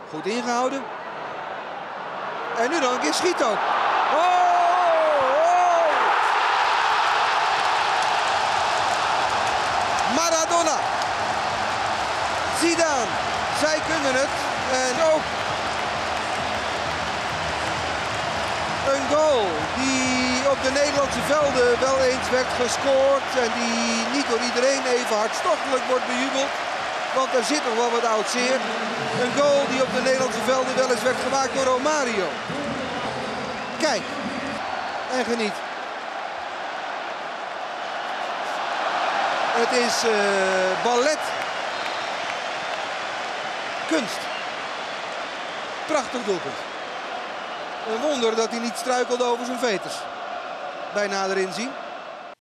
Goed ingehouden. En nu nog een keer schiet ook. Oh! Maradona. Zidane. Zij kunnen het. En ook een goal die op de Nederlandse velden wel eens werd gescoord. En die niet door iedereen even hartstochtelijk wordt bejubeld. Want er zit nog wel wat oud zeer. Een goal die op de Nederlandse velden wel eens werd gemaakt door Romario. Kijk. En geniet. Het is ballet. Kunst. Prachtig doelpunt. Een wonder dat hij niet struikelde over zijn veters. Bij nader inzien.